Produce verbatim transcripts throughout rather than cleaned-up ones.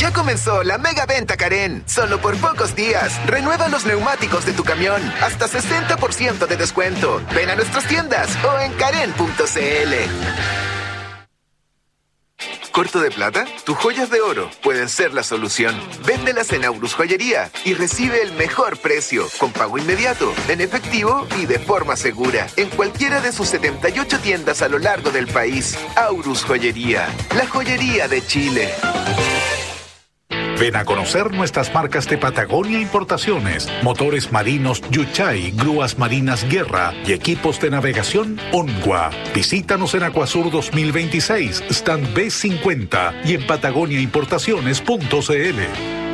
Ya comenzó la mega venta Karen. Solo por pocos días. Renueva los neumáticos de tu camión. Hasta sesenta por ciento de descuento. Ven a nuestras tiendas o en karen punto c l. ¿Corto de plata? Tus joyas de oro pueden ser la solución. Véndelas en Aurus Joyería y recibe el mejor precio, con pago inmediato, en efectivo y de forma segura, en cualquiera de sus setenta y ocho tiendas a lo largo del país. Aurus Joyería, la joyería de Chile. Ven a conocer nuestras marcas de Patagonia Importaciones, motores marinos Yuchay, grúas marinas Guerra y equipos de navegación Onwa. Visítanos en Acuasur dos mil veintiséis, stand B cincuenta y en patagonia importaciones punto c l.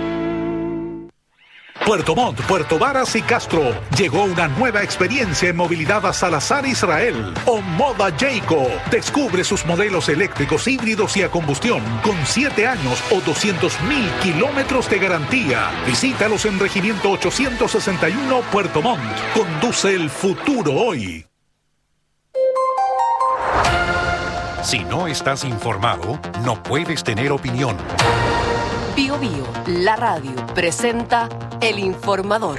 Puerto Montt, Puerto Varas y Castro. Llegó una nueva experiencia en movilidad a Salazar Israel. Omoda Jayco. Descubre sus modelos eléctricos, híbridos y a combustión con siete años o doscientos mil kilómetros de garantía. Visítalos en Regimiento ochocientos sesenta y uno Puerto Montt. Conduce el futuro hoy. Si no estás informado, no puedes tener opinión. Bio Bio, la radio, presenta El Informador.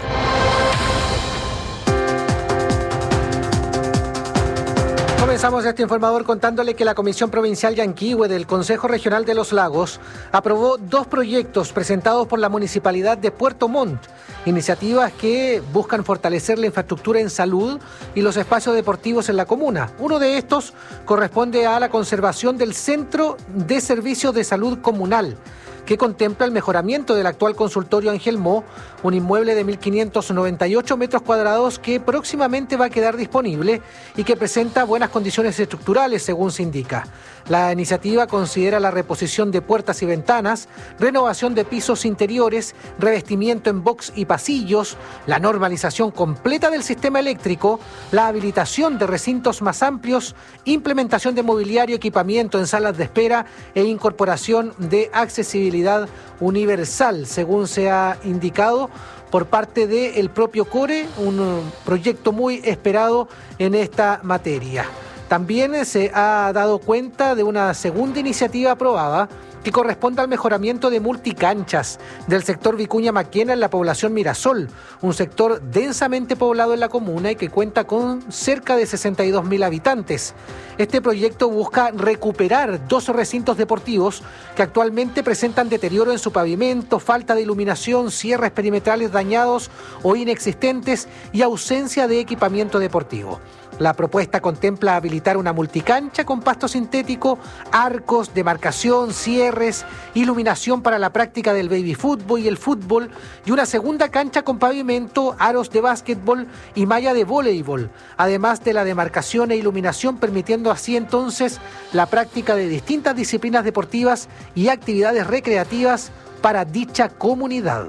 Comenzamos este informador contándole que la Comisión Provincial Yanquihue del Consejo Regional de los Lagos aprobó dos proyectos presentados por la Municipalidad de Puerto Montt, iniciativas que buscan fortalecer la infraestructura en salud y los espacios deportivos en la comuna. Uno de estos corresponde a la conservación del Centro de Servicios de Salud Comunal, que contempla el mejoramiento del actual consultorio Ángel Mo, un inmueble de mil quinientos noventa y ocho metros cuadrados que próximamente va a quedar disponible y que presenta buenas condiciones estructurales, según se indica. La iniciativa considera la reposición de puertas y ventanas, renovación de pisos interiores, revestimiento en box y pasillos, la normalización completa del sistema eléctrico, la habilitación de recintos más amplios, implementación de mobiliario, equipamiento en salas de espera e incorporación de accesibilidad universal, según se ha indicado por parte del propio CORE, un proyecto muy esperado en esta materia. También se ha dado cuenta de una segunda iniciativa aprobada que corresponde al mejoramiento de multicanchas del sector Vicuña Maquena en la población Mirasol, un sector densamente poblado en la comuna y que cuenta con cerca de sesenta y dos mil habitantes. Este proyecto busca recuperar dos recintos deportivos que actualmente presentan deterioro en su pavimento, falta de iluminación, cierres perimetrales dañados o inexistentes y ausencia de equipamiento deportivo. La propuesta contempla habilitar una multicancha con pasto sintético, arcos, demarcación, cierres, iluminación para la práctica del baby fútbol y el fútbol y una segunda cancha con pavimento, aros de básquetbol y malla de voleibol, además de la demarcación e iluminación, permitiendo así entonces la práctica de distintas disciplinas deportivas y actividades recreativas para dicha comunidad.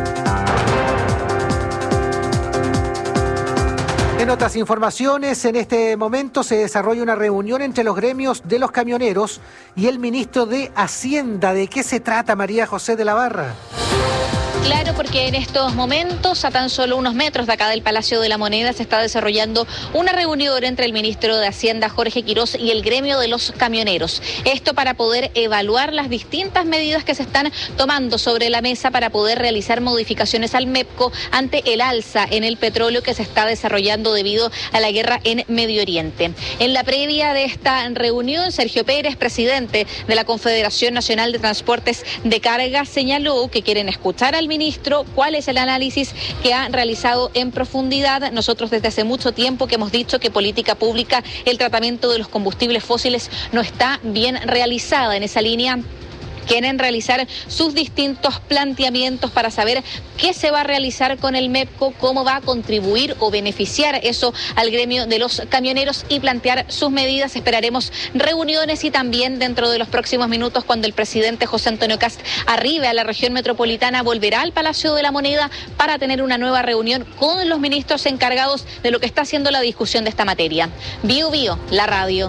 En otras informaciones, en este momento se desarrolla una reunión entre los gremios de los camioneros y el ministro de Hacienda. ¿De qué se trata, María José de la Barra? Claro, porque en estos momentos, a tan solo unos metros de acá del Palacio de la Moneda, se está desarrollando una reunión entre el ministro de Hacienda, Jorge Quirós, y el gremio de los camioneros. Esto para poder evaluar las distintas medidas que se están tomando sobre la mesa para poder realizar modificaciones al MEPCO ante el alza en el petróleo que se está desarrollando debido a la guerra en Medio Oriente. En la previa de esta reunión, Sergio Pérez, presidente de la Confederación Nacional de Transportes de Carga, señaló que quieren escuchar al ministro Ministro, cuál es el análisis que ha realizado en profundidad. Nosotros desde hace mucho tiempo que hemos dicho que política pública, el tratamiento de los combustibles fósiles no está bien realizada. En esa línea quieren realizar sus distintos planteamientos para saber qué se va a realizar con el MEPCO, cómo va a contribuir o beneficiar eso al gremio de los camioneros y plantear sus medidas. Esperaremos reuniones y también dentro de los próximos minutos, cuando el presidente José Antonio Kast arribe a la región metropolitana, volverá al Palacio de la Moneda para tener una nueva reunión con los ministros encargados de lo que está haciendo la discusión de esta materia. Bio Bio, la radio.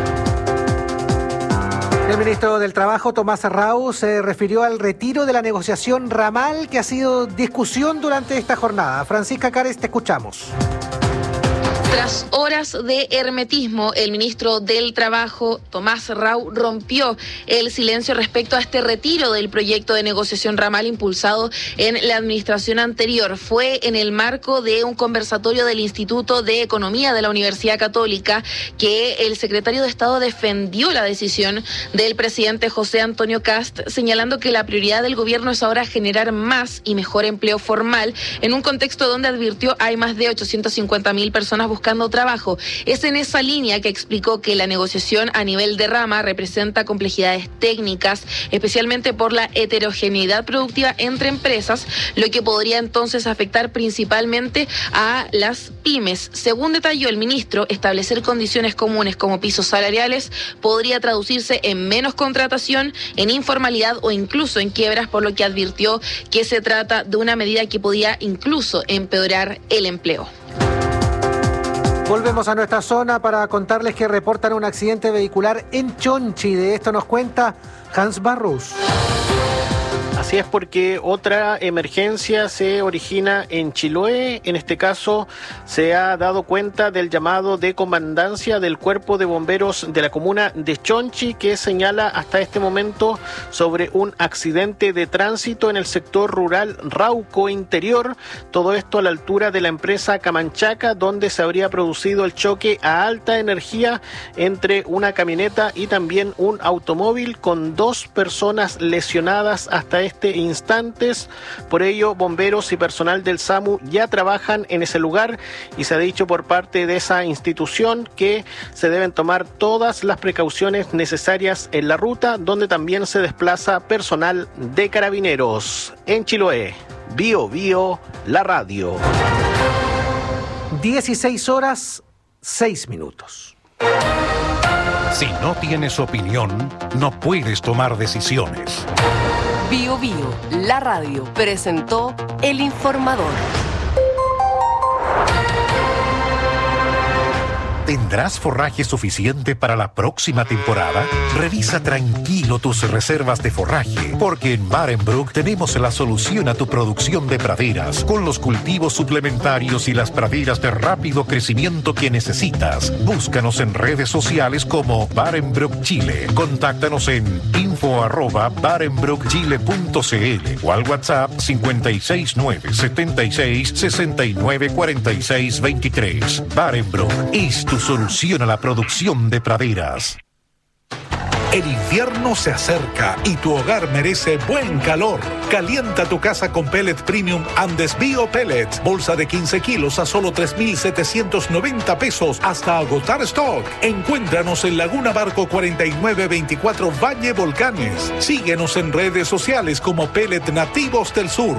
El ministro del Trabajo, Tomás Rau, se refirió al retiro de la negociación ramal que ha sido discusión durante esta jornada. Francisca Cares, te escuchamos. Tras horas de hermetismo, el ministro del Trabajo, Tomás Rau, rompió el silencio respecto a este retiro del proyecto de negociación ramal impulsado en la administración anterior. Fue en el marco de un conversatorio del Instituto de Economía de la Universidad Católica que el secretario de Estado defendió la decisión del presidente José Antonio Kast, señalando que la prioridad del gobierno es ahora generar más y mejor empleo formal, en un contexto donde advirtió hay más de ochocientas cincuenta mil personas buscando trabajo. Es en esa línea que explicó que la negociación a nivel de rama representa complejidades técnicas, especialmente por la heterogeneidad productiva entre empresas, lo que podría entonces afectar principalmente a las pymes. Según detalló el ministro, establecer condiciones comunes como pisos salariales podría traducirse en menos contratación, en informalidad o incluso en quiebras, por lo que advirtió que se trata de una medida que podía incluso empeorar el empleo. Volvemos a nuestra zona para contarles que reportan un accidente vehicular en Chonchi. De esto nos cuenta Hans Barrus. Así es, porque otra emergencia se origina en Chiloé. En este caso se ha dado cuenta del llamado de comandancia del Cuerpo de Bomberos de la comuna de Chonchi, que señala hasta este momento sobre un accidente de tránsito en el sector rural Rauco Interior. Todo esto a la altura de la empresa Camanchaca, donde se habría producido el choque a alta energía entre una camioneta y también un automóvil, con dos personas lesionadas hasta este instantes. Por ello, bomberos y personal del SAMU ya trabajan en ese lugar y se ha dicho por parte de esa institución que se deben tomar todas las precauciones necesarias en la ruta, donde también se desplaza personal de carabineros. En Chiloé, Bio Bio, la radio. dieciséis horas, seis minutos. Si no tienes opinión, no puedes tomar decisiones. Bio Bio, la radio, presentó El Informador. ¿Tendrás forraje suficiente para la próxima temporada? Revisa tranquilo tus reservas de forraje, porque en Barenbroek tenemos la solución a tu producción de praderas, con los cultivos suplementarios y las praderas de rápido crecimiento que necesitas. Búscanos en redes sociales como Barenbroek Chile. Contáctanos en info arroba barenbroek chile punto cl o al WhatsApp cinco seis nueve, siete seis, seis nueve, cuatro seis dos tres. Barenbroek es tu solución a la producción de praderas. El invierno se acerca y tu hogar merece buen calor. Calienta tu casa con Pellet Premium Andes Bio Pellets. Bolsa de quince kilos a solo tres mil setecientos noventa pesos hasta agotar stock. Encuéntranos en Laguna Barco cuarenta y nueve veinticuatro Valle Volcanes. Síguenos en redes sociales como Pellet Nativos del Sur.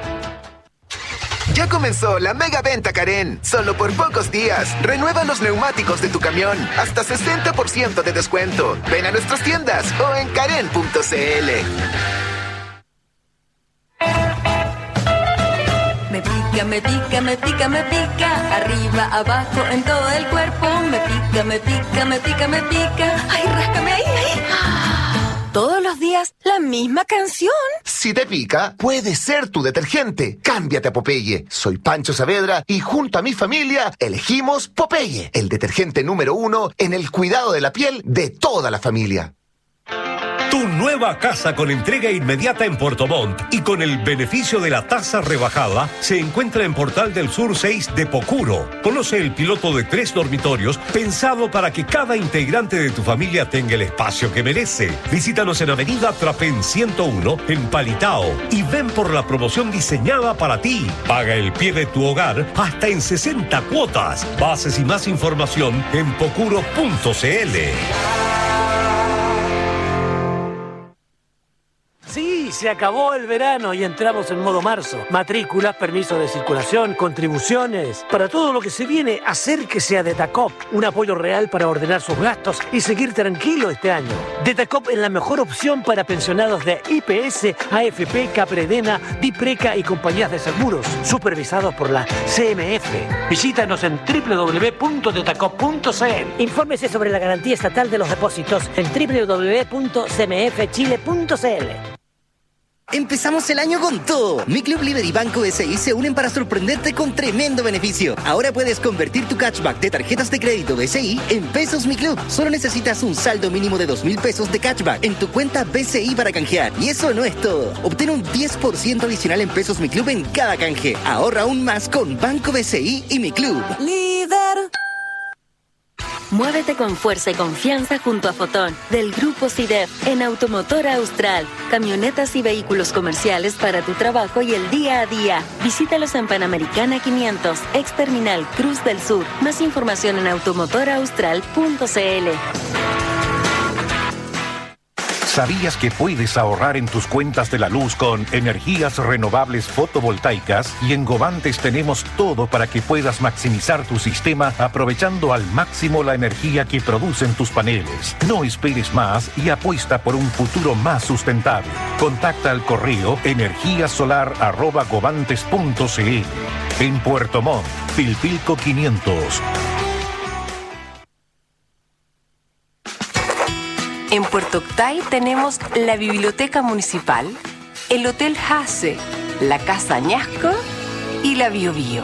Ya comenzó la mega venta Karen. Solo por pocos días. Renueva los neumáticos de tu camión. Hasta sesenta por ciento de descuento. Ven a nuestras tiendas o en karen punto cl. Me pica, me pica, me pica, me pica. Arriba, abajo, en todo el cuerpo. Me pica, me pica, me pica, me pica. Ay, ráscame ahí, ahí. Todos los días, la misma canción. Si te pica, puede ser tu detergente. Cámbiate a Popeye. Soy Pancho Saavedra y junto a mi familia elegimos Popeye, el detergente número uno en el cuidado de la piel de toda la familia. Tu nueva casa con entrega inmediata en Puerto Montt y con el beneficio de la tasa rebajada se encuentra en Portal del Sur seis de Pocuro. Conoce el piloto de tres dormitorios pensado para que cada integrante de tu familia tenga el espacio que merece. Visítanos en Avenida Trapén ciento uno en Palitao y ven por la promoción diseñada para ti. Paga el pie de tu hogar hasta en sesenta cuotas. Bases y más información en pocuro punto cl. Sí, se acabó el verano y entramos en modo marzo. Matrículas, permisos de circulación, contribuciones. Para todo lo que se viene, acérquese a Detacop. Un apoyo real para ordenar sus gastos y seguir tranquilo este año. Detacop es la mejor opción para pensionados de I P S, A F P, Capredena, Dipreca y compañías de seguros, supervisados por la C M F. Visítanos en doble u doble u doble u punto detacop punto c l. Infórmese sobre la garantía estatal de los depósitos en doble u doble u doble u punto c m f chile punto c l. Empezamos el año con todo. Mi Club Líder y Banco B C I se unen para sorprenderte con tremendo beneficio. Ahora puedes convertir tu cashback de tarjetas de crédito B C I en pesos Mi Club. Solo necesitas un saldo mínimo de dos mil pesos de cashback en tu cuenta B C I para canjear. Y eso no es todo. Obtén un diez por ciento adicional en pesos Mi Club en cada canje. Ahorra aún más con Banco B C I y Mi Club. Líder. Muévete con fuerza y confianza junto a Fotón, del Grupo C I D E F, en Automotora Austral. Camionetas y vehículos comerciales para tu trabajo y el día a día. Visítalos en Panamericana quinientos, ex Terminal Cruz del Sur. Más información en automotora austral punto c l. ¿Sabías que puedes ahorrar en tus cuentas de la luz con energías renovables fotovoltaicas? Y en Govantes tenemos todo para que puedas maximizar tu sistema aprovechando al máximo la energía que producen tus paneles. No esperes más y apuesta por un futuro más sustentable. Contacta al correo energíasolar arroba govantes punto c l. En Puerto Montt, Pilpilco quinientos. En Puerto Octay tenemos la Biblioteca Municipal, el Hotel Hase, la Casa Añasco y la Bio Bio.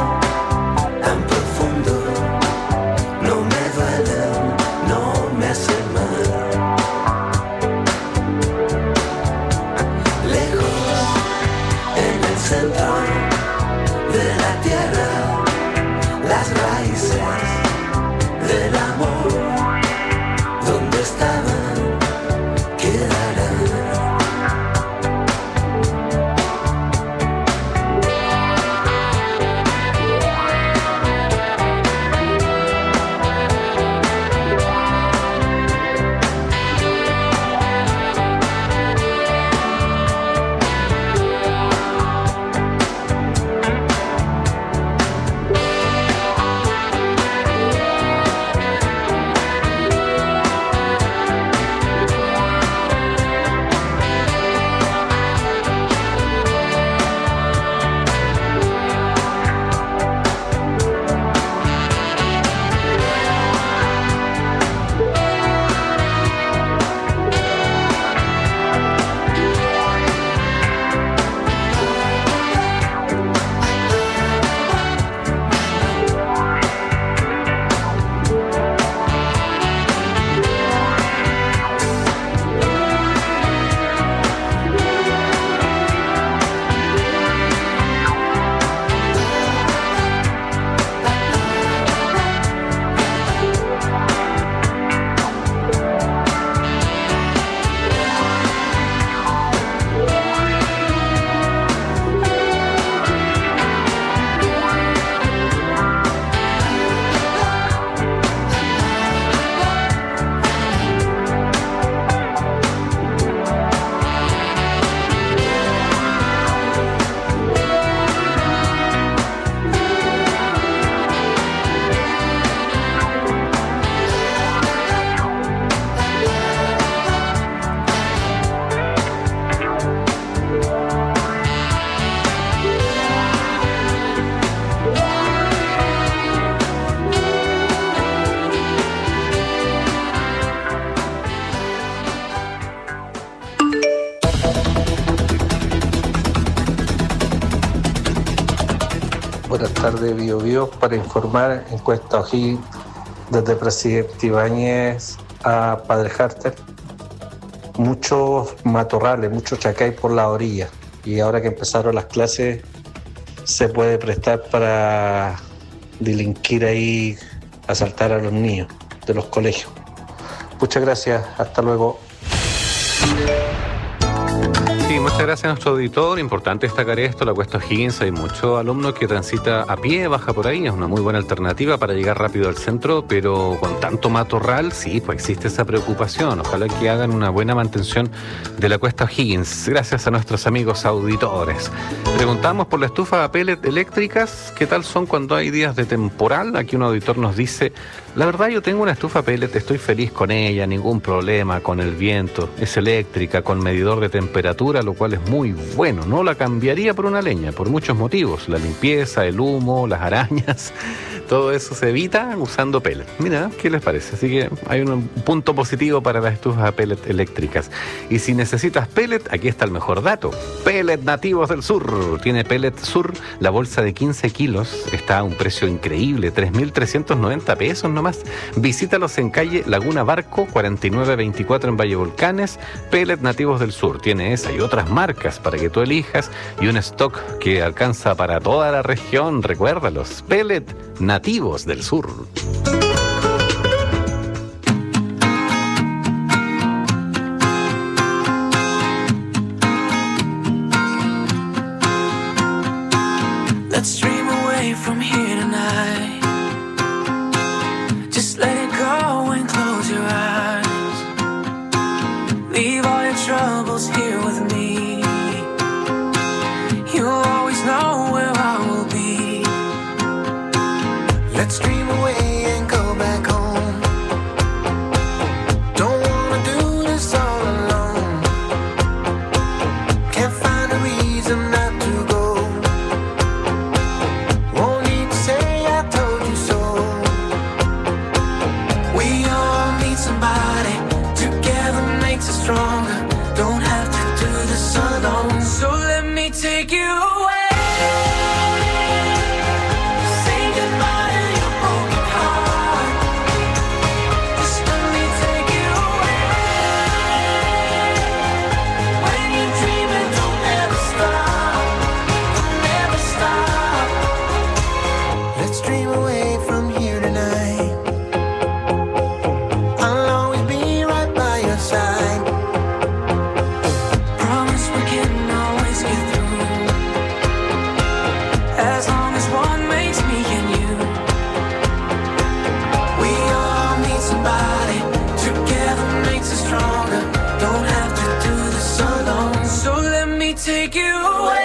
Tan profundo, no me duele, no me hace tarde Bio Bio para informar encuesta O'Higgins desde Presidente Ibáñez a Padre Harter. Muchos matorrales, muchos chacay por la orilla, y ahora que empezaron las clases se puede prestar para delinquir ahí, asaltar a los niños de los colegios. Muchas gracias, hasta luego. Sí, muchas gracias a nuestro auditor. Importante destacar esto, la Cuesta O'Higgins, hay mucho alumno que transita a pie, baja por ahí, es una muy buena alternativa para llegar rápido al centro, pero con tanto matorral, sí, pues existe esa preocupación. Ojalá que hagan una buena mantención de la Cuesta O'Higgins, gracias a nuestros amigos auditores. Preguntamos por la estufa a pellet eléctricas, ¿qué tal son cuando hay días de temporal? Aquí un auditor nos dice: la verdad, yo tengo una estufa pellet, estoy feliz con ella, ningún problema con el viento, es eléctrica, con medidor de temperatura, lo cual es muy bueno. No la cambiaría por una leña, por muchos motivos: la limpieza, el humo, las arañas, todo eso se evita usando pellet. Mira, ¿qué les parece? Así que hay un punto positivo para las estufas a pellet eléctricas. Y si necesitas pellet, aquí está el mejor dato: Pellet Nativos del Sur. Tiene Pellet Sur, la bolsa de quince kilos, está a un precio increíble, tres mil trescientos noventa pesos nomás. Visítalos en calle Laguna Barco, cuarenta y nueve veinticuatro en Valle Volcanes. Pellet Nativos del Sur, tiene esa y otras marcas para que tú elijas, y un stock que alcanza para toda la región. Recuérdalos, Pellet Nativos del Sur. Let's dream away from here tonight. Just let it go and close your eyes. Leave all your troubles here with me. You'll always know where I will be. Let's dream away and go back home. Don't wanna do this all alone. Can't find a reason not to go. Won't need to say I told you so. We all need somebody. Together makes us stronger. Don't have to do this alone. So let me take you away. Take you away.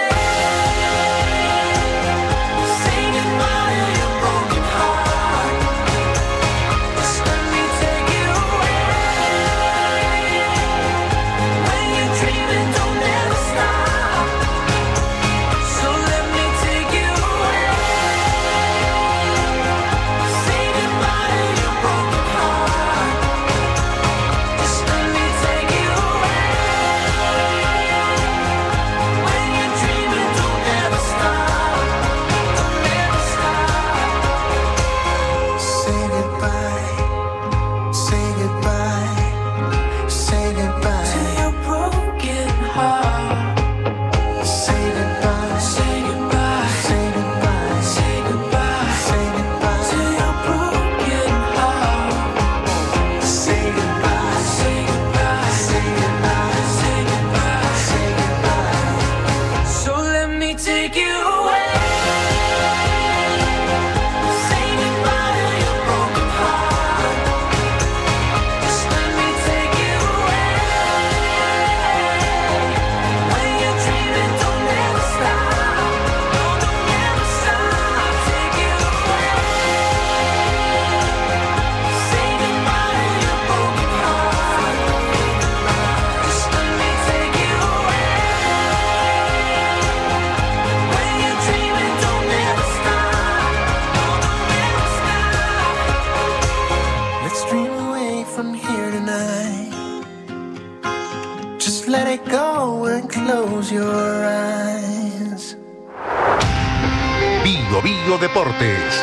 Bio Bio Bio Deportes.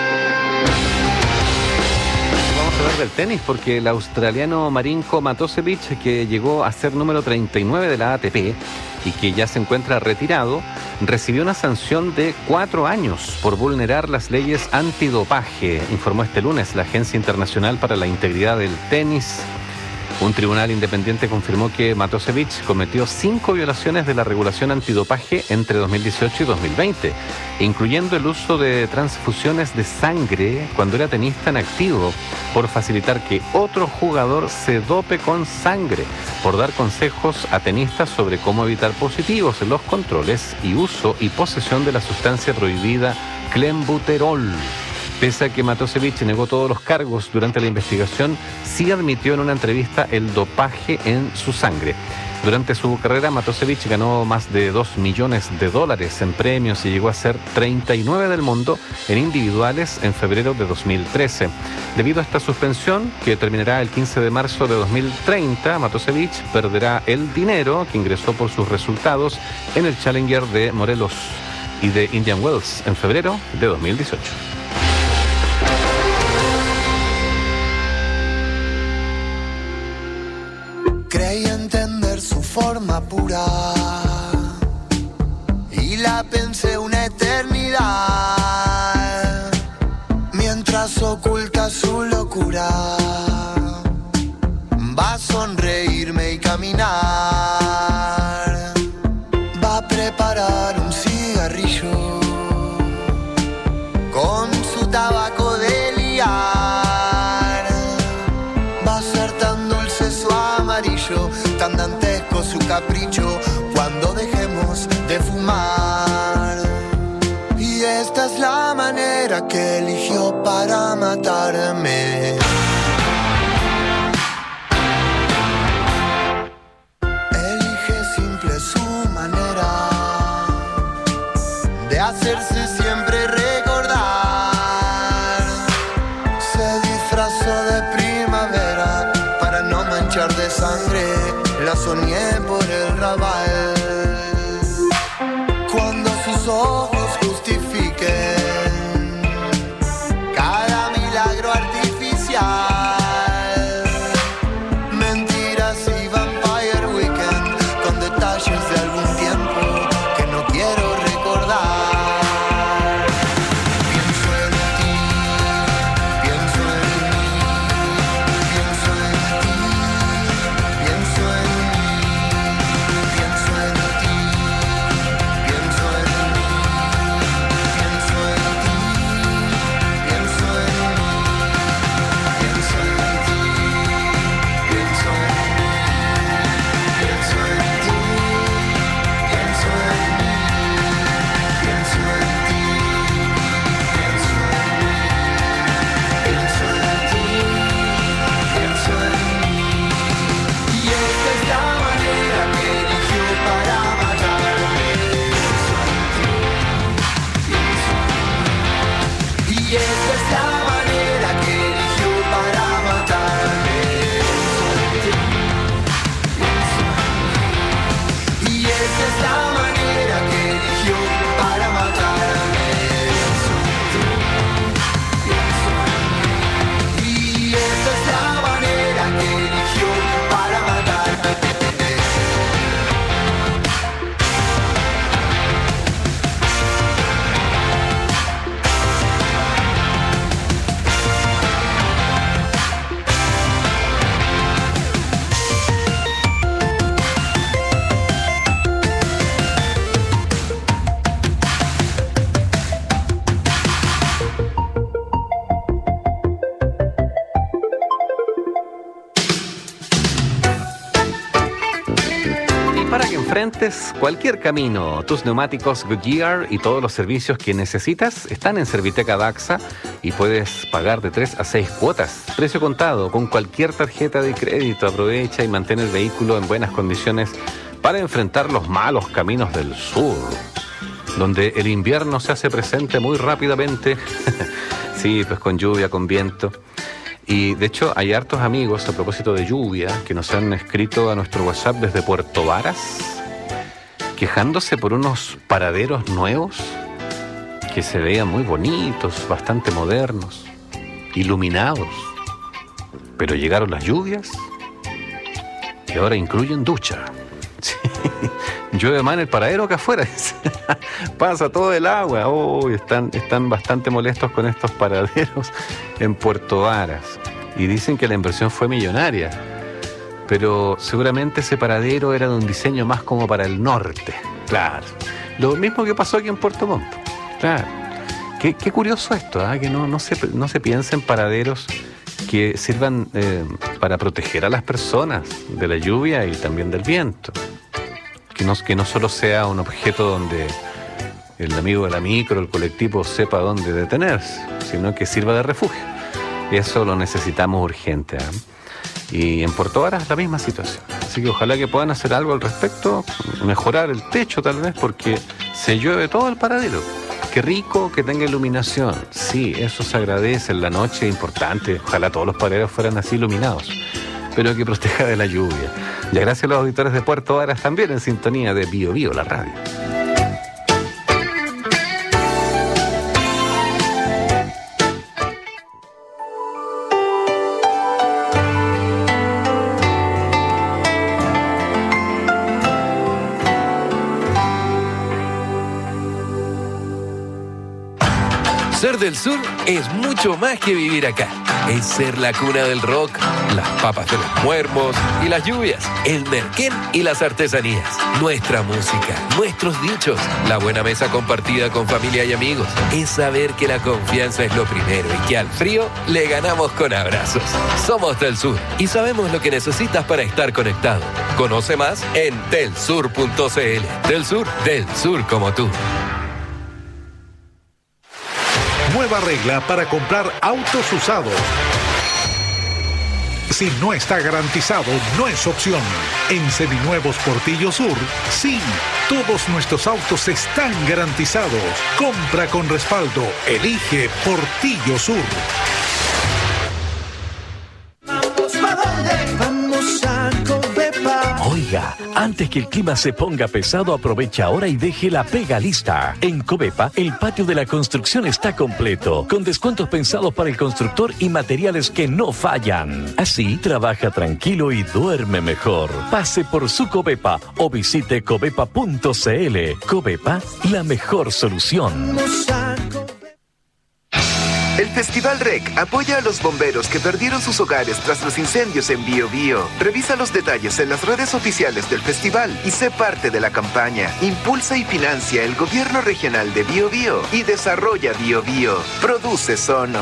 Vamos a hablar del tenis porque el australiano Marinko Matosevic, que llegó a ser número treinta y nueve de la A T P y que ya se encuentra retirado, recibió una sanción de cuatro años por vulnerar las leyes antidopaje, informó este lunes la Agencia Internacional para la Integridad del Tenis. Un tribunal independiente confirmó que Matosevic cometió cinco violaciones de la regulación antidopaje entre dos mil dieciocho y dos mil veinte, incluyendo el uso de transfusiones de sangre cuando era tenista en activo, por facilitar que otro jugador se dope con sangre, por dar consejos a tenistas sobre cómo evitar positivos en los controles y uso y posesión de la sustancia prohibida clenbuterol. Pese a que Matosevic negó todos los cargos durante la investigación, sí admitió en una entrevista el dopaje en su sangre. Durante su carrera, Matosevic ganó más de dos millones de dólares en premios y llegó a ser treinta y nueve del mundo en individuales en febrero de dos mil trece. Debido a esta suspensión, que terminará el quince de marzo de dos mil treinta, Matosevic perderá el dinero que ingresó por sus resultados en el Challenger de Morelos y de Indian Wells en febrero de dos mil dieciocho. Creí entender su forma pura y la pensé una eternidad, mientras oculta su locura, va a sonreírme y caminar, va a preparar un cigarrillo con su tabaco de liar. Tan dantesco su capricho cuando dejemos de fumar. Y esta es la manera que eligió para matarme. Elige simple su manera de hacerse siempre recordar. Se disfrazó de primavera para no manchar de sangre, la soñé por el Raval. Cuando sus ojos justifiquen cada milagro artificial, mentiras y Vampire Weekend con detalles de algún tiempo que no quiero recordar. Pienso en ti, pienso en mí, pienso en ti, pienso en Enfrentes cualquier camino. Tus neumáticos Goodyear y todos los servicios que necesitas están en Serviteca Daxa y puedes pagar de tres a seis cuotas. Precio contado con cualquier tarjeta de crédito. Aprovecha y mantén el vehículo en buenas condiciones para enfrentar los malos caminos del sur, donde el invierno se hace presente muy rápidamente. Sí, pues con lluvia, con viento. Y de hecho hay hartos amigos, a propósito de lluvia, que nos han escrito a nuestro WhatsApp desde Puerto Varas, quejándose por unos paraderos nuevos que se veían muy bonitos, bastante modernos, iluminados. Pero llegaron las lluvias y ahora incluyen ducha. Sí. Llueve más en el paradero que afuera. Pasa todo el agua. Oh, están, están bastante molestos con estos paraderos en Puerto Varas. Y dicen que la inversión fue millonaria. Pero seguramente ese paradero era de un diseño más como para el norte. Claro. Lo mismo que pasó aquí en Puerto Montt. Claro. Qué, qué curioso esto, ¿eh? Que no, no, se, no se piensa en paraderos que sirvan eh, para proteger a las personas de la lluvia y también del viento. Que no, que no solo sea un objeto donde el amigo de la micro, el colectivo, sepa dónde detenerse, sino que sirva de refugio. Y eso lo necesitamos urgente, ¿eh? Y en Puerto Varas la misma situación. Así que ojalá que puedan hacer algo al respecto, mejorar el techo tal vez, porque se llueve todo el paradero. Qué rico que tenga iluminación. Sí, eso se agradece en la noche, importante. Ojalá todos los paraderos fueran así iluminados, pero que proteja de la lluvia. Y gracias a los auditores de Puerto Varas también en sintonía de Bio Bio, la radio. Ser del sur es mucho más que vivir acá. Es ser la cuna del rock, las papas de los muermos y las lluvias, el merquén y las artesanías, nuestra música, nuestros dichos, la buena mesa compartida con familia y amigos. Es saber que la confianza es lo primero y que al frío le ganamos con abrazos. Somos del sur y sabemos lo que necesitas para estar conectado. Conoce más en telsur punto c l. Del sur, del sur como tú. Nueva regla para comprar autos usados. Si no está garantizado, no es opción. En Seminuevos Portillo Sur, sí, todos nuestros autos están garantizados. Compra con respaldo. Elige Portillo Sur. ¿Vamos para dónde? Vamos a Covepa. Oiga, antes que el clima se ponga pesado, aprovecha ahora y deje la pega lista. En Covepa, el patio de la construcción está completo, con descuentos pensados para el constructor y materiales que no fallan. Así, trabaja tranquilo y duerme mejor. Pase por su Covepa o visite covepa punto c l. Covepa, la mejor solución. El Festival R E C apoya a los bomberos que perdieron sus hogares tras los incendios en Bio Bio. Revisa los detalles en las redes oficiales del festival y sé parte de la campaña. Impulsa y financia el gobierno regional de Bio Bio y desarrolla Bio Bio. Produce Sono.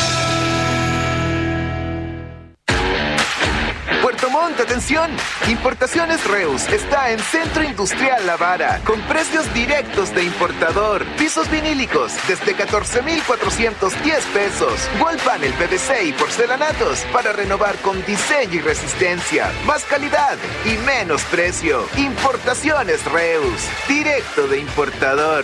Puerto Montt, atención. Importaciones Reus está en Centro Industrial La Vara con precios directos de importador. Pisos vinílicos desde catorce mil cuatrocientos diez pesos. Wall panel P V C y porcelanatos para renovar con diseño y resistencia. Más calidad y menos precio. Importaciones Reus. Directo de importador.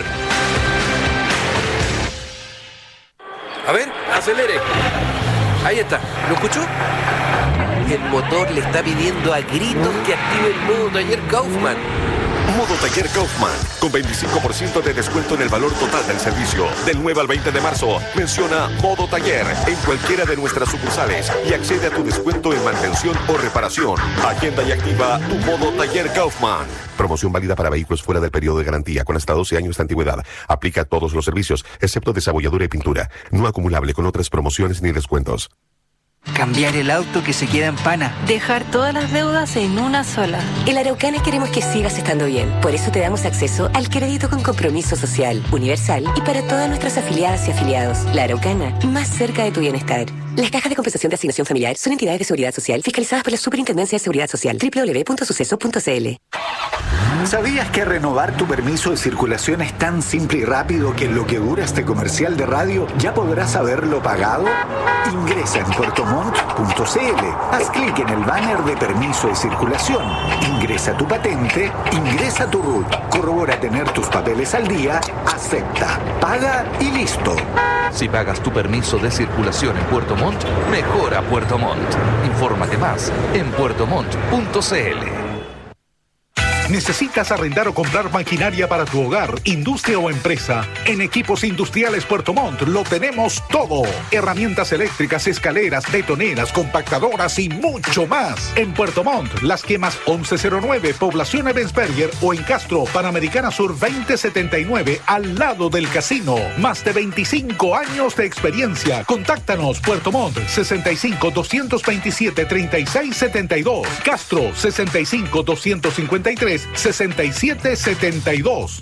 A ver, acelere. Ahí está. ¿Lo escuchó? El motor le está pidiendo a gritos que active el modo taller Kaufman. Modo Taller Kaufman, con veinticinco por ciento de descuento en el valor total del servicio. Del nueve al veinte de marzo, menciona Modo Taller en cualquiera de nuestras sucursales y accede a tu descuento en mantención o reparación. Agenda y activa tu Modo Taller Kaufman. Promoción válida para vehículos fuera del periodo de garantía con hasta doce años de antigüedad. Aplica a todos los servicios, excepto desabolladura y pintura. No acumulable con otras promociones ni descuentos. Cambiar el auto que se queda en pana. Dejar todas las deudas en una sola. En la Araucana queremos que sigas estando bien. Por eso te damos acceso al crédito con compromiso social, universal y para todas nuestras afiliadas y afiliados. La Araucana, más cerca de tu bienestar. Las cajas de compensación de asignación familiar son entidades de seguridad social fiscalizadas por la Superintendencia de Seguridad Social. doble u doble u doble u punto suceso punto c l. ¿Sabías que renovar tu permiso de circulación es tan simple y rápido que en lo que dura este comercial de radio ya podrás haberlo pagado? Ingresa en puerto montt punto c l. Haz clic en el banner de permiso de circulación. Ingresa tu patente, ingresa tu R U T, corrobora tener tus papeles al día, acepta, paga y listo. Si pagas tu permiso de circulación en Puerto Montt, mejora Puerto Montt. Infórmate más en puerto montt punto c l. ¿Necesitas arrendar o comprar maquinaria para tu hogar, industria o empresa? En Equipos Industriales Puerto Montt lo tenemos todo. Herramientas eléctricas, escaleras, betoneras, compactadoras y mucho más. En Puerto Montt, Las Quemas once cero nueve, Población Ebensberger, o en Castro, Panamericana Sur veinte setenta y nueve, al lado del casino. Más de veinticinco años de experiencia. Contáctanos, Puerto Montt, sesenta y cinco, doscientos veintisiete, treinta y seis setenta y dos. Castro, sesenta y cinco, doscientos cincuenta y tres, sesenta y siete setenta y dos.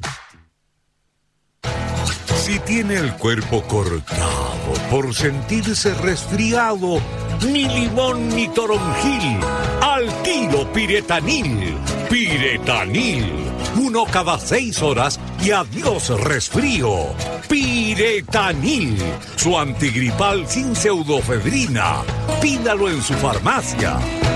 Si tiene el cuerpo cortado por sentirse resfriado, ni limón ni toronjil, al tiro Piretanil. Piretanil, uno cada seis horas y adiós resfrío. Piretanil, su antigripal sin pseudofedrina. Pídalo en su farmacia.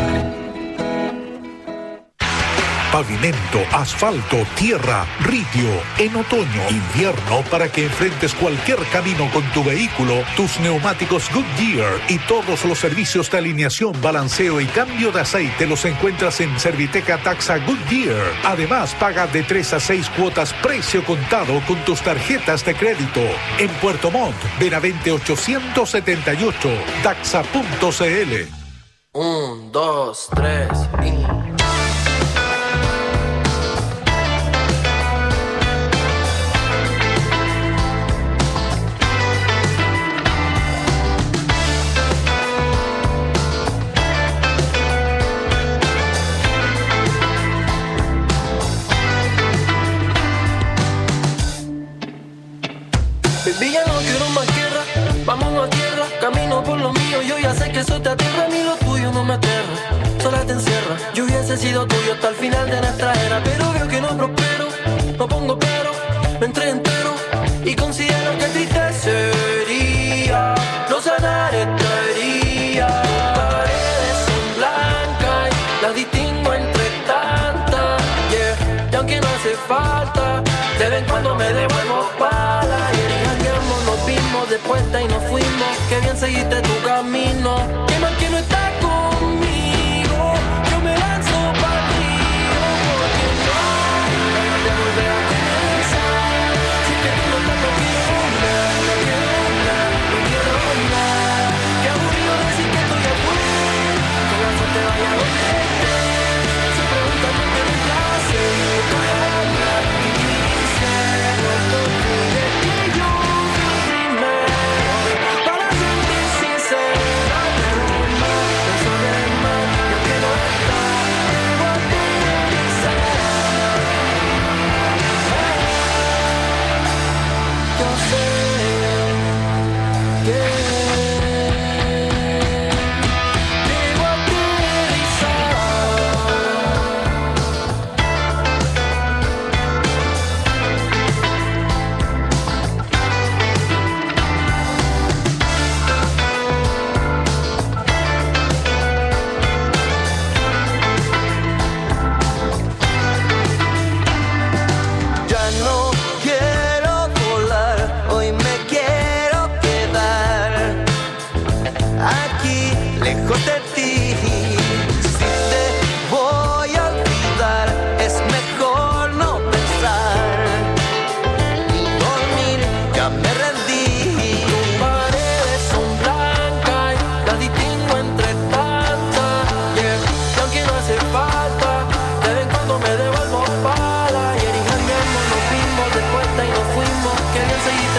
Pavimento, asfalto, tierra, ridio. En otoño, invierno, para que enfrentes cualquier camino con tu vehículo, tus neumáticos Goodyear y todos los servicios de alineación, balanceo y cambio de aceite los encuentras en Serviteca Taxa Goodyear. Además, paga de tres a seis cuotas precio contado con tus tarjetas de crédito. En Puerto Montt, Benavente ochocientos setenta y ocho, taxa punto c l. Un, dos, tres y... Vámonos a tierra, camino por lo mío. Yo ya sé que eso te aterra, a mí lo tuyo no me aterra. Sola te encierra, yo hubiese sido tuyo hasta el final de nuestra era. Pero veo que no prospero, no pongo pero, me entré entero y considero que triste sería no sanar esta herida. Paredes son blancas y las distingo entre tantas, yeah. Y aunque no hace falta, de vez en cuando me devuelvo para y jangueamos, nos vimos después y nos fuimos. Que bien seguiste tu camino. Que mal que no estás conmigo, yo me lanzo para ti. Porque no hay ganas de volver a comenzar. Si es que tú no estás, no quiero nada, no quiero nada, no quiero nada. Qué aburrido decir que estoy afuera, que la suerte vaya donde esté. Si preguntan no me reemplace, no voy a hablar y dice no estoy de ti, yo primero.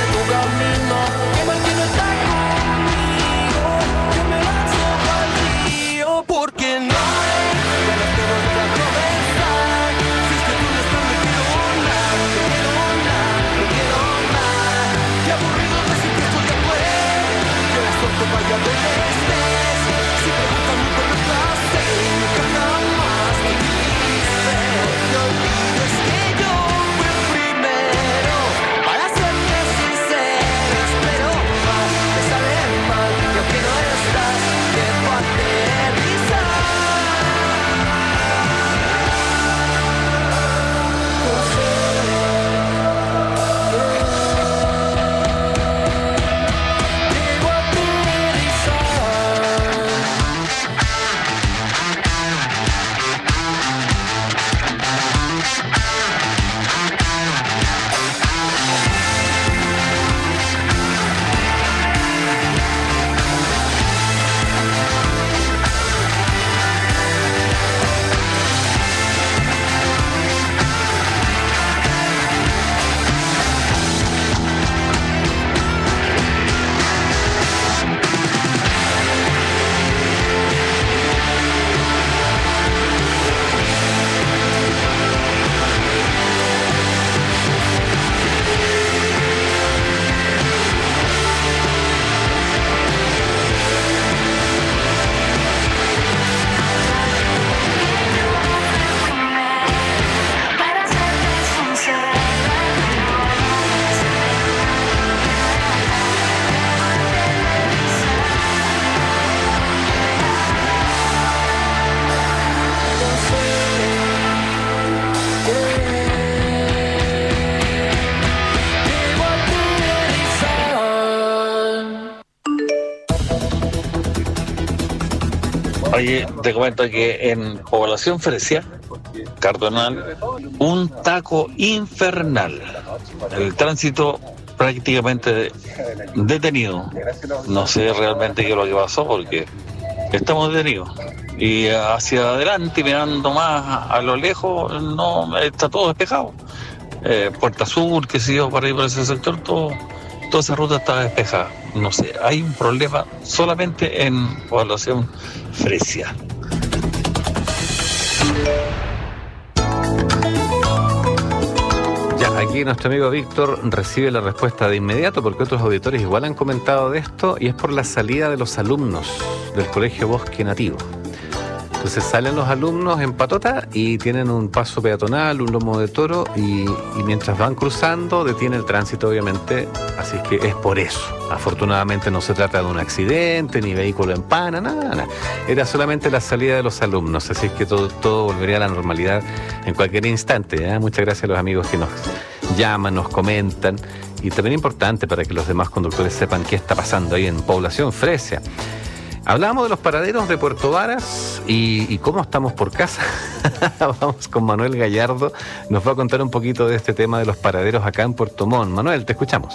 Camino, que mal que no estás conmigo, yo me lanzo para ti. Oye, te comento que en Población Fresia, Cardonal, un taco infernal. El tránsito prácticamente detenido. No sé realmente qué es lo que pasó porque estamos detenidos. Y hacia adelante, mirando más a lo lejos, no está todo despejado. Eh, Puerta Sur, qué sé yo, para ir por ese sector, todo, toda esa ruta está despejada. No sé, hay un problema solamente en Población Fresia. Ya, aquí nuestro amigo Víctor recibe la respuesta de inmediato porque otros auditores igual han comentado de esto y es por la salida de los alumnos del Colegio Bosque Nativo. Entonces salen los alumnos en patota y tienen un paso peatonal, un lomo de toro y, y mientras van cruzando detiene el tránsito obviamente, así que es por eso. Afortunadamente no se trata de un accidente, ni vehículo en pana, nada, nada. Era solamente la salida de los alumnos, así que todo, todo volvería a la normalidad en cualquier instante, ¿eh? Muchas gracias a los amigos que nos llaman, nos comentan y también importante para que los demás conductores sepan qué está pasando ahí en Población Fresia. Hablábamos de los paraderos de Puerto Varas y, y cómo estamos por casa. Vamos con Manuel Gallardo, nos va a contar un poquito de este tema de los paraderos acá en Puerto Montt. Manuel, te escuchamos.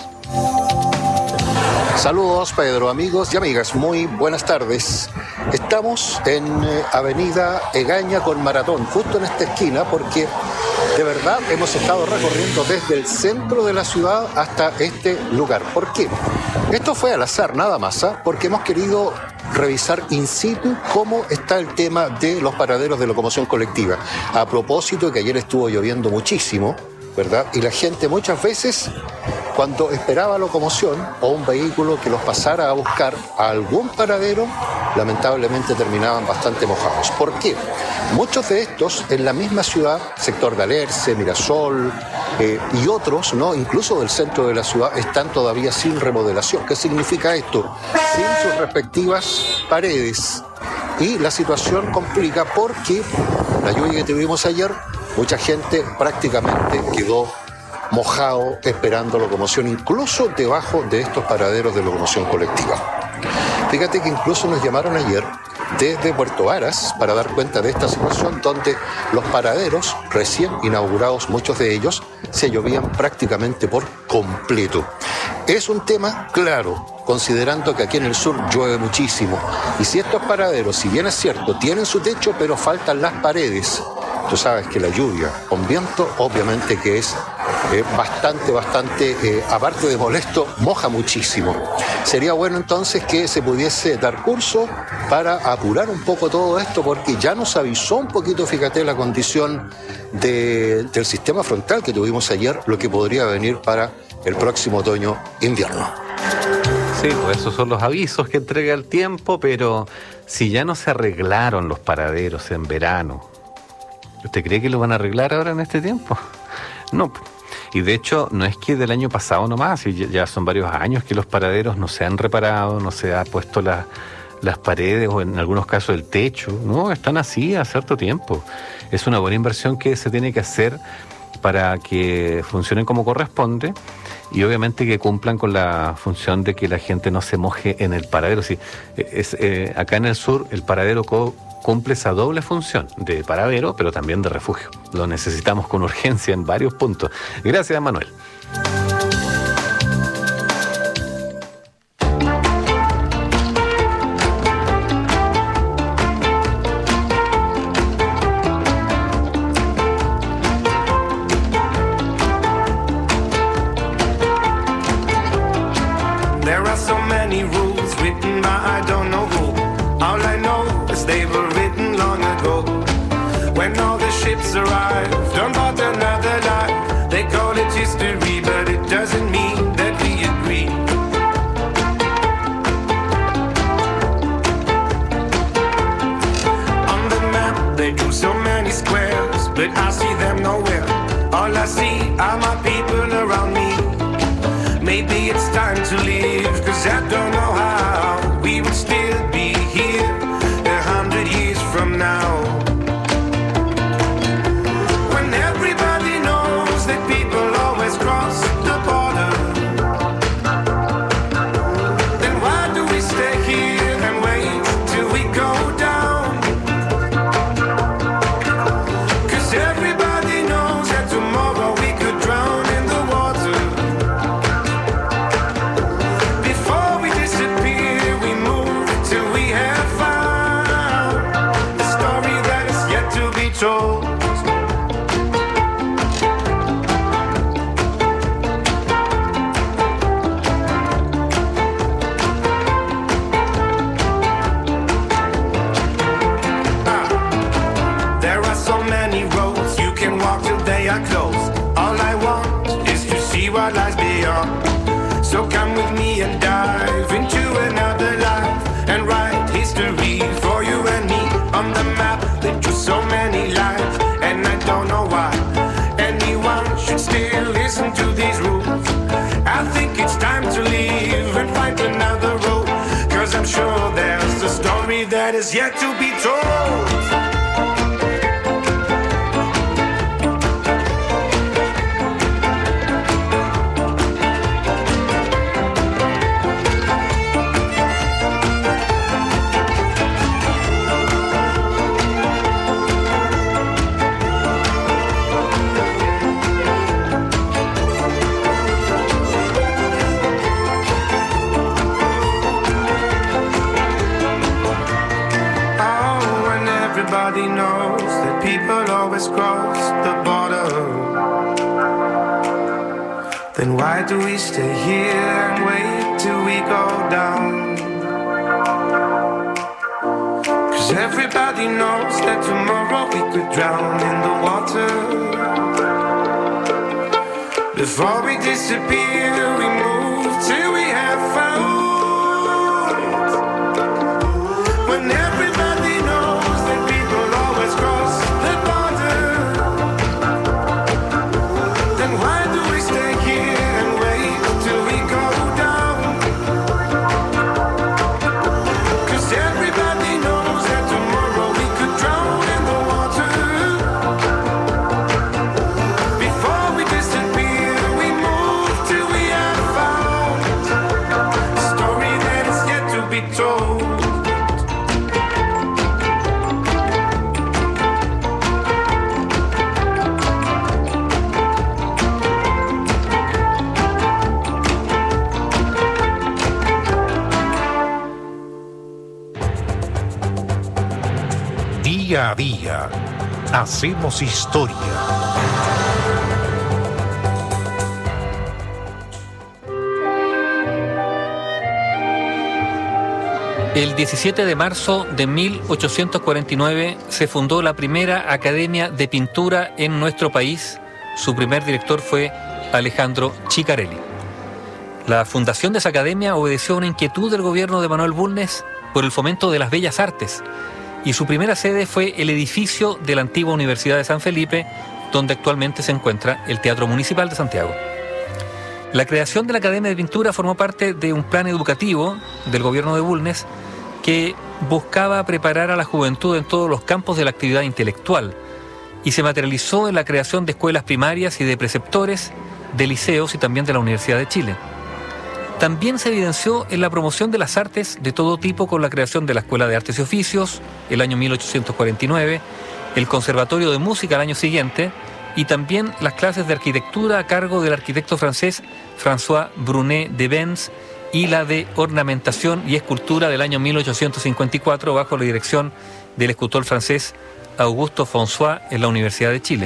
Saludos, Pedro, amigos y amigas, muy buenas tardes. Estamos en eh, Avenida Egaña con Maratón, justo en esta esquina, porque de verdad hemos estado recorriendo desde el centro de la ciudad hasta este lugar. ¿Por qué? Esto fue al azar, nada más, ¿eh? Porque hemos querido revisar in situ cómo está el tema de los paraderos de locomoción colectiva. A propósito de que ayer estuvo lloviendo muchísimo, ¿verdad? Y la gente muchas veces, cuando esperaba locomoción o un vehículo que los pasara a buscar a algún paradero, lamentablemente terminaban bastante mojados. ¿Por qué? Muchos de estos en la misma ciudad, sector de Alerce, Mirasol eh, y otros, ¿no? Incluso del centro de la ciudad, están todavía sin remodelación. ¿Qué significa esto? Sin sus respectivas paredes. Y la situación complica porque la lluvia que tuvimos ayer, mucha gente prácticamente quedó mojado esperando locomoción, incluso debajo de estos paraderos de locomoción colectiva. Fíjate que incluso nos llamaron ayer desde Puerto Varas para dar cuenta de esta situación donde los paraderos recién inaugurados, muchos de ellos, se llovían prácticamente por completo. Es un tema claro, considerando que aquí en el sur llueve muchísimo. Y si estos paraderos, si bien es cierto, tienen su techo, pero faltan las paredes. Tú sabes que la lluvia con viento, obviamente que es eh, bastante, bastante, eh, aparte de molesto, moja muchísimo. Sería bueno entonces que se pudiese dar curso para apurar un poco todo esto, porque ya nos avisó un poquito, fíjate, la condición de, del sistema frontal que tuvimos ayer, lo que podría venir para el próximo otoño-invierno. Sí, pues esos son los avisos que entrega el tiempo, pero si ya no se arreglaron los paraderos en verano, ¿usted cree que lo van a arreglar ahora en este tiempo? No. Y de hecho, no es que del año pasado nomás, y ya son varios años que los paraderos no se han reparado, no se ha puesto la, las paredes o en algunos casos el techo. No, están así a cierto tiempo. Es una buena inversión que se tiene que hacer para que funcionen como corresponde y obviamente que cumplan con la función de que la gente no se moje en el paradero. Sí, es, eh, acá en el sur el paradero co- cumple esa doble función de paradero, pero también de refugio. Lo necesitamos con urgencia en varios puntos. Gracias, Manuel. There are so many rules written by I don't know who. All I know is they were written long ago. When all the ships arrive, don't bother another life. They call it history, but it doesn't mean that we agree. On the map, they do so many squares, but I see them nowhere. All I see are my people around me. Maybe it's time to leave, cause I don't know how we would still be here a hundred years from now. When everybody knows that people always cross the border, then why do we stay here and wait till we go down? told. Ah, there are so many roads you can walk till they are closed. All I want is to see what lies beyond. So come with me and dive into another life and write history for you and me on the map that drew so many lives. And I don't know why anyone should still listen to these rules. I think it's time to leave and find another road, 'cause I'm sure there's a story that is yet to be told. Everybody knows that people always cross the border. Then why do we stay here and wait till we go down? 'Cause everybody knows that tomorrow we could drown in the water. Before we disappear, we move till we have found. When everybody knows that people always cross the border, then why do we stay here and wait till we go down? 'Cause everybody knows that tomorrow we could drown in the water. Before we disappear, we move till we have found a story that is yet to be told. Día a día, hacemos historia. El diecisiete de marzo de mil ochocientos cuarenta y nueve se fundó la primera Academia de Pintura en nuestro país. Su primer director fue Alejandro Ciccarelli. La fundación de esa academia obedeció a una inquietud del gobierno de Manuel Bulnes por el fomento de las bellas artes, y su primera sede fue el edificio de la antigua Universidad de San Felipe, donde actualmente se encuentra el Teatro Municipal de Santiago. La creación de la Academia de Pintura formó parte de un plan educativo del gobierno de Bulnes que buscaba preparar a la juventud en todos los campos de la actividad intelectual, y se materializó en la creación de escuelas primarias y de preceptores, de liceos y también de la Universidad de Chile. También se evidenció en la promoción de las artes de todo tipo con la creación de la Escuela de Artes y Oficios, el año mil ochocientos cuarenta y nueve, el Conservatorio de Música al año siguiente, y también las clases de arquitectura a cargo del arquitecto francés François Brunet de Benz, y la de ornamentación y escultura del año mil ochocientos cincuenta y cuatro bajo la dirección del escultor francés Augusto François en la Universidad de Chile.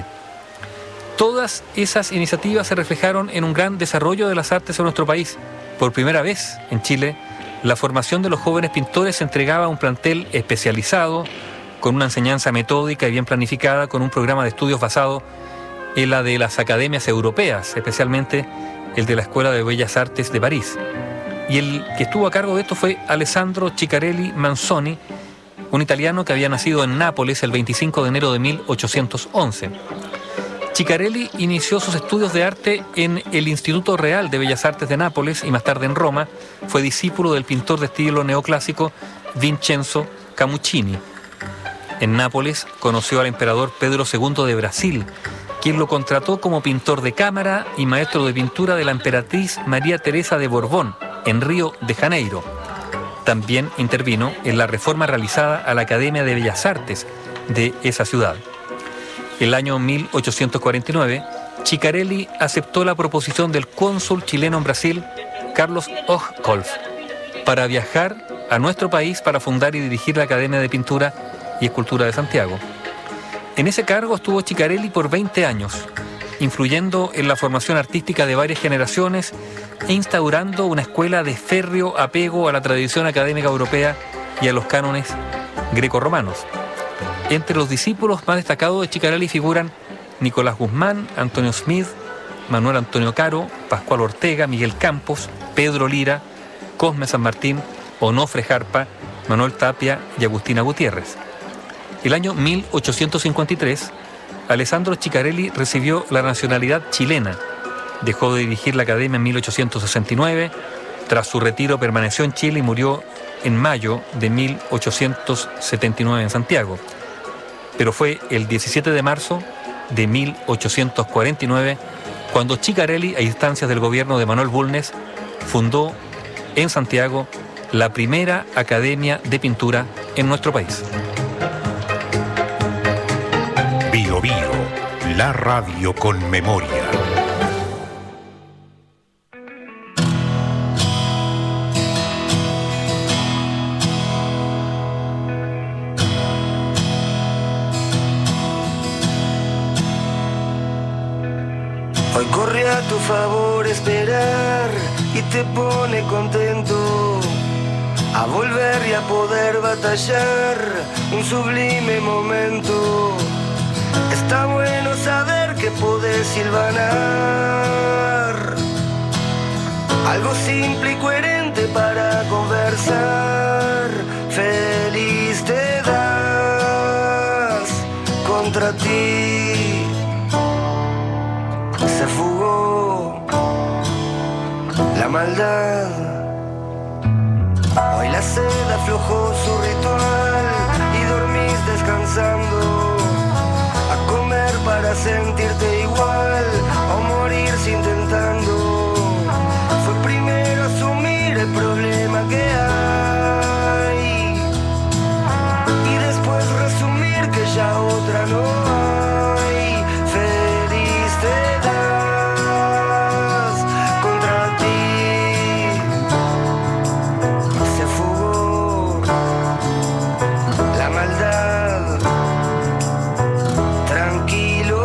Todas esas iniciativas se reflejaron en un gran desarrollo de las artes en nuestro país. Por primera vez en Chile, la formación de los jóvenes pintores se entregaba a un plantel especializado, con una enseñanza metódica y bien planificada, con un programa de estudios basado en la de las academias europeas, especialmente el de la Escuela de Bellas Artes de París. Y el que estuvo a cargo de esto fue Alessandro Ciccarelli Manzoni, un italiano que había nacido en Nápoles el veinticinco de enero de mil ochocientos once. Ciccarelli inició sus estudios de arte en el Instituto Real de Bellas Artes de Nápoles y más tarde en Roma. Fue discípulo del pintor de estilo neoclásico Vincenzo Camuccini. En Nápoles conoció al emperador Pedro segundo de Brasil, quien lo contrató como pintor de cámara y maestro de pintura de la emperatriz María Teresa de Borbón, en Río de Janeiro. También intervino en la reforma realizada a la Academia de Bellas Artes de esa ciudad. El año mil ochocientos cuarenta y nueve, Ciccarelli aceptó la proposición del cónsul chileno en Brasil, Carlos Hochkolf, para viajar a nuestro país para fundar y dirigir la Academia de Pintura y Escultura de Santiago. En ese cargo estuvo Ciccarelli por veinte años, influyendo en la formación artística de varias generaciones e instaurando una escuela de férreo apego a la tradición académica europea y a los cánones grecorromanos. Entre los discípulos más destacados de Ciccarelli figuran Nicolás Guzmán, Antonio Smith, Manuel Antonio Caro, Pascual Ortega, Miguel Campos, Pedro Lira, Cosme San Martín, Onofre Jarpa, Manuel Tapia y Agustina Gutiérrez. El año mil ochocientos cincuenta y tres, Alessandro Ciccarelli recibió la nacionalidad chilena. Dejó de dirigir la academia en mil ochocientos sesenta y nueve. Tras su retiro permaneció en Chile y murió en mayo de mil ochocientos setenta y nueve en Santiago. Pero fue el diecisiete de marzo de mil ochocientos cuarenta y nueve cuando Ciccarelli, a instancias del gobierno de Manuel Bulnes, fundó en Santiago la primera academia de pintura en nuestro país. Bio Bio, la radio con memoria. Hoy corre a tu favor esperar y te pone contento a volver y a poder batallar un sublime momento. Está bueno saber que podés silvanar algo simple y coherente para conversar. Feliz te das contra ti. Se fugó la maldad. Hoy la sed aflojó su ritual y dormís descansando. A comer para sentirte igual o morirse intentando. Fue primero asumir el problema que hay y después resumir que ya otra no hay. Feliz te das contra ti. Se fugó la maldad. Tranquilo,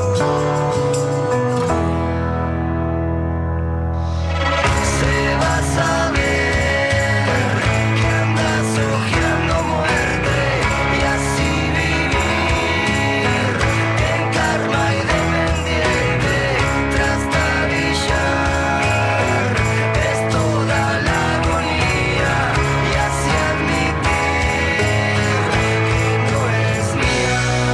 se va a saber que andas ojeando muerte y así vivir en karma y dependiente tras tabillar. Es toda la agonía y así admitir que no es mía.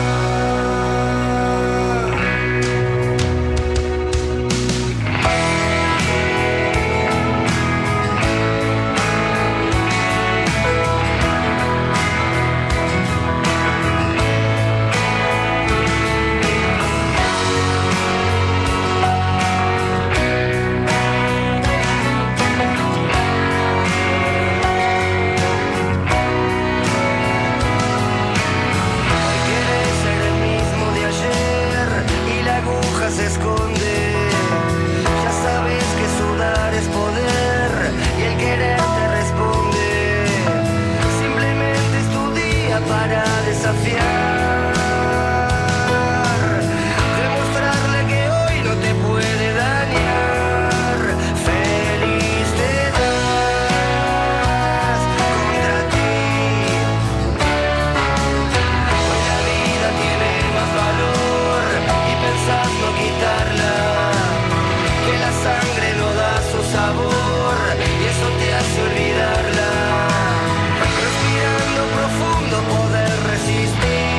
Hoy querés ser el mismo de ayer y la aguja se esconde. Ya sabes que sudar es poder y el querer te responde. Simplemente es tu día para desafiar, demostrarle que hoy no te puede dañar. Feliz te das contra ti. Hoy la vida tiene más valor y pensás no quitarla, que la sangre no da su sabor y eso te hace olvidarla. Respirando profundo poder resistir.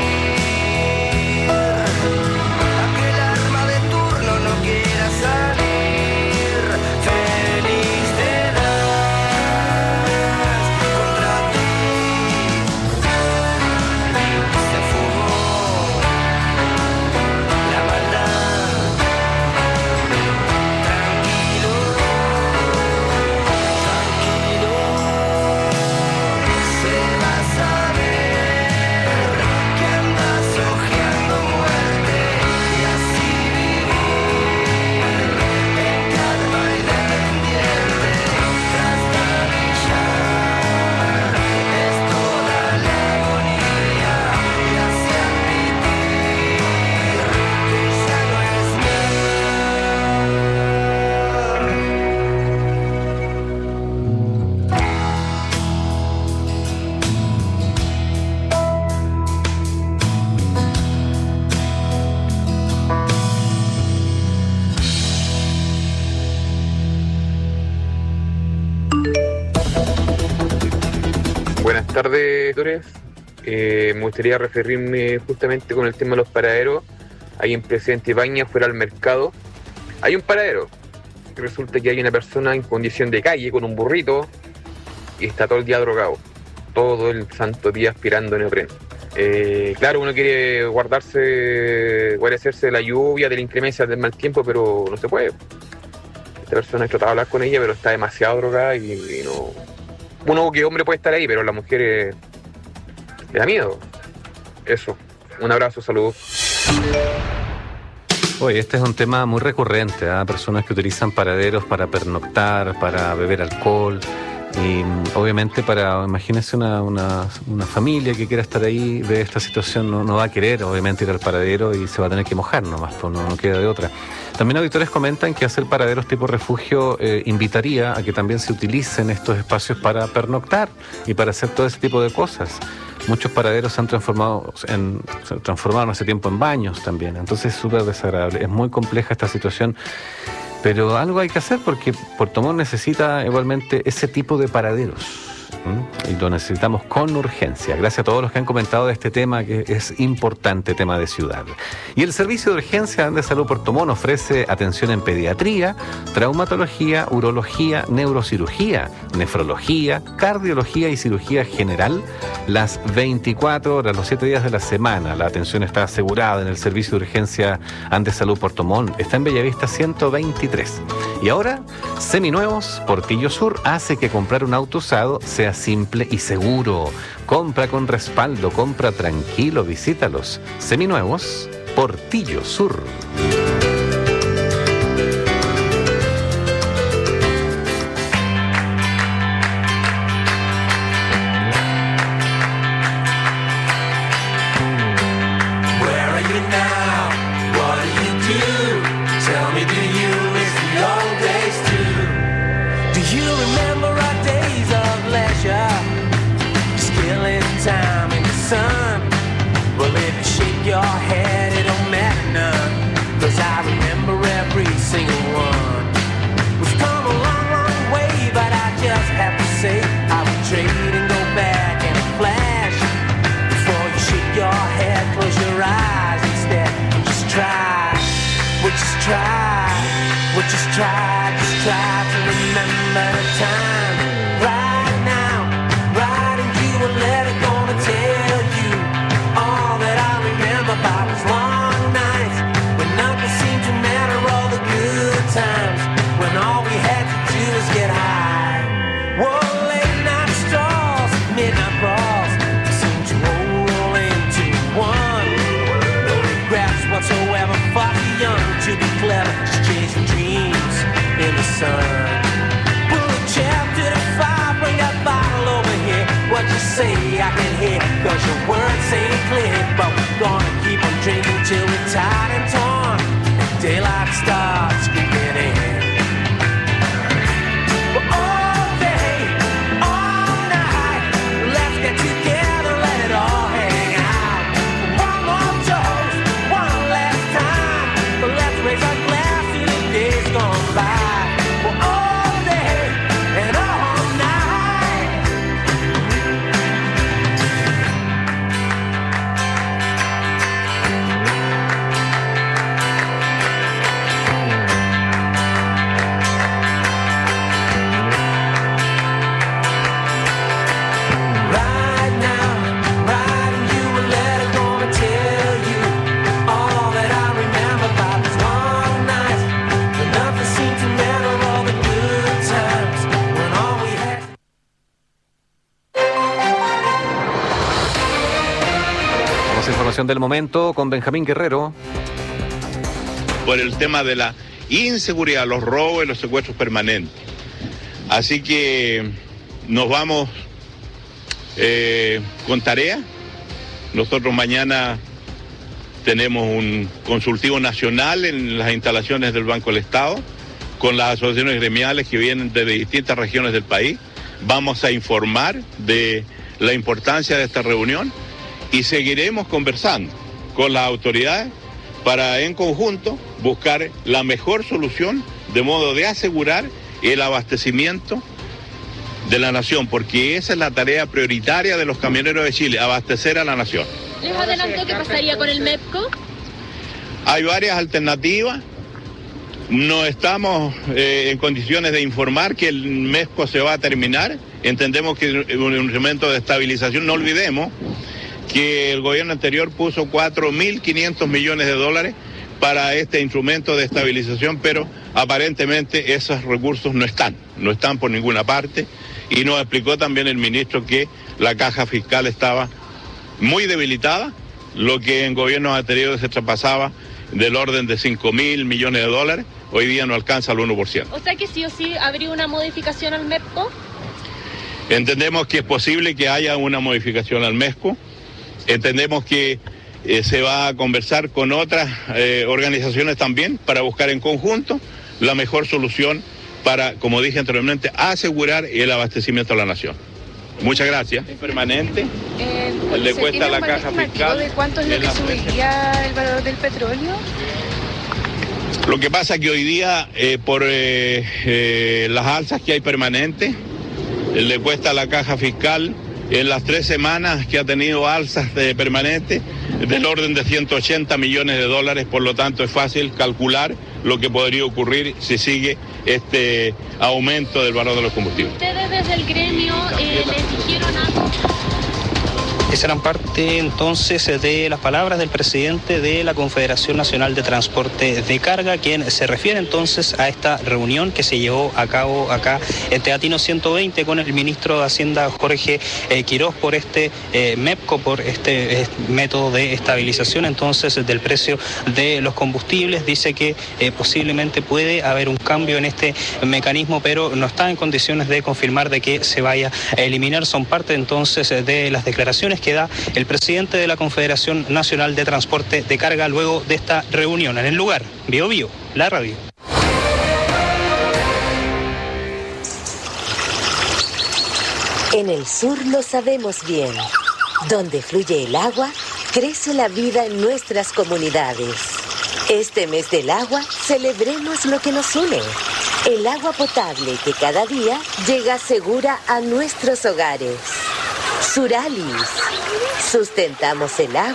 tardes, doctores. Eh, me gustaría referirme justamente con el tema de los paraderos. Ahí en Presidente Ibáñez, fuera al mercado, hay un paradero. Resulta que hay una persona en condición de calle con un burrito y está todo el día drogado. Todo el santo día aspirando neopren. Eh, claro, uno quiere guardarse, guarecerse de la lluvia, de la inclemencia del mal tiempo, pero no se puede. Esta persona he tratado de hablar con ella, pero está demasiado drogada y, y no... Uno que hombre puede estar ahí, pero la mujer eh, le da miedo. Eso. Un abrazo, saludos. Oye, este es un tema muy recurrente, ¿eh? Personas que utilizan paraderos para pernoctar, para beber alcohol y obviamente para, imagínense una, una, una familia que quiera estar ahí, ve esta situación, no, no va a querer obviamente ir al paradero y se va a tener que mojar nomás, pues no, no queda de otra. También auditores comentan que hacer paraderos tipo refugio eh, invitaría a que también se utilicen estos espacios para pernoctar y para hacer todo ese tipo de cosas. Muchos paraderos se han transformado en, se transformaron hace tiempo en baños también, entonces es súper desagradable, es muy compleja esta situación, pero algo hay que hacer porque Puerto Montt necesita igualmente ese tipo de paraderos. ¿Mm? Y lo necesitamos con urgencia. Gracias a todos los que han comentado de este tema que es importante, tema de ciudad. Y el Servicio de Urgencia de Salud Puerto Montt ofrece atención en pediatría, traumatología, urología, neurocirugía, nefrología, cardiología y cirugía general las veinticuatro horas, los siete días de la semana. La atención está asegurada en el Servicio de Urgencia Andes Salud Puerto Montt. Está en Bellavista ciento veintitrés. Y ahora, Seminuevos Portillo Sur hace que comprar un auto usado sea simple y seguro. Compra con respaldo, compra tranquilo, visítalos. Seminuevos Portillo Sur. Del momento con Benjamín Guerrero. Por el tema de la inseguridad, los robos y los secuestros permanentes. Así que nos vamos eh, con tarea. Nosotros mañana tenemos un consultivo nacional en las instalaciones del Banco del Estado con las asociaciones gremiales que vienen de distintas regiones del país. Vamos a informar de la importancia de esta reunión y seguiremos conversando con las autoridades para en conjunto buscar la mejor solución de modo de asegurar el abastecimiento de la nación, porque esa es la tarea prioritaria de los camioneros de Chile, abastecer a la nación. ¿Les adelantó qué pasaría con el MEPCO? Hay varias alternativas. No estamos eh, en condiciones de informar que el MEPCO se va a terminar. Entendemos que es un instrumento de estabilización. No olvidemos que el gobierno anterior puso cuatro mil quinientos millones de dólares para este instrumento de estabilización, pero aparentemente esos recursos no están, no están por ninguna parte. Y nos explicó también el ministro que la caja fiscal estaba muy debilitada, lo que en gobiernos anteriores se traspasaba del orden de cinco mil millones de dólares, hoy día no alcanza el uno por ciento. O sea que sí o sí habría una modificación al MEPCO. Entendemos que es posible que haya una modificación al MEPCO, entendemos que eh, se va a conversar con otras eh, organizaciones también para buscar en conjunto la mejor solución para, como dije anteriormente, asegurar el abastecimiento a la nación. Muchas gracias. Es permanente. Eh, Le cuesta a la caja fiscal. ¿De cuánto es lo que subiría el valor del petróleo? Lo que pasa es que hoy día, eh, por eh, eh, las alzas que hay permanentes, eh, le cuesta a la caja fiscal en las tres semanas que ha tenido alzas de permanentes del orden de ciento ochenta millones de dólares, por lo tanto es fácil calcular lo que podría ocurrir si sigue este aumento del valor de los combustibles. ¿Ustedes desde el gremio eh, les dijeron algo? Esas eran parte entonces de las palabras del presidente de la Confederación Nacional de Transporte de Carga, quien se refiere entonces a esta reunión que se llevó a cabo acá en Teatino ciento veinte con el ministro de Hacienda Jorge eh, Quiroz por este eh, MEPCO, por este eh, método de estabilización entonces del precio de los combustibles. Dice que eh, posiblemente puede haber un cambio en este mecanismo, pero no está en condiciones de confirmar de que se vaya a eliminar. Son parte entonces de las declaraciones que da el presidente de la Confederación Nacional de Transporte de Carga luego de esta reunión. En el lugar, Bio Bio, la radio. En el sur lo sabemos bien. Donde fluye el agua, crece la vida en nuestras comunidades. Este mes del agua, celebremos lo que nos une. El agua potable que cada día llega segura a nuestros hogares. Suralis. Sustentamos el agua.